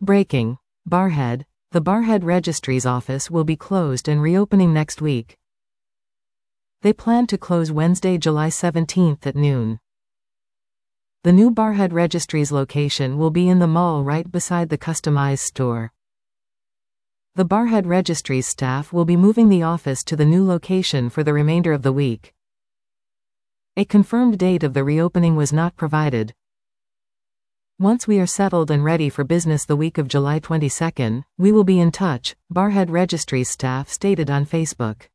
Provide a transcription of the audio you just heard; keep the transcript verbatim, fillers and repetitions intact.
Breaking. Barrhead. The Barrhead Registry's office will be closed and reopening next week. They plan to close Wednesday, July seventeenth at noon. The new Barrhead Registry's location will be in the mall right beside the customized store. The Barrhead Registry's staff will be moving the office to the new location for the remainder of the week. A confirmed date of the reopening was not provided. Once we are settled and ready for business the week of July twenty-second, we will be in touch, Barrhead Registry's staff stated on Facebook.